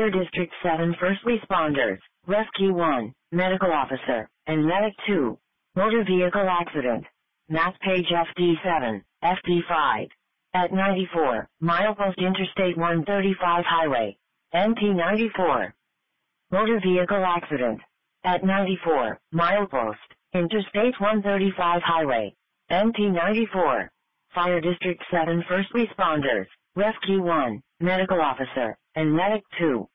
Fire District 7 First Responders, Rescue 1, Medical Officer, and Medic 2. Motor Vehicle Accident. Map page FD7, FD5. At 94, Milepost Interstate 135 Highway. NP94. Motor Vehicle Accident. At 94, Milepost, Interstate 135 Highway. NP94. Fire District 7 First Responders, Rescue 1, Medical Officer, and Medic 2.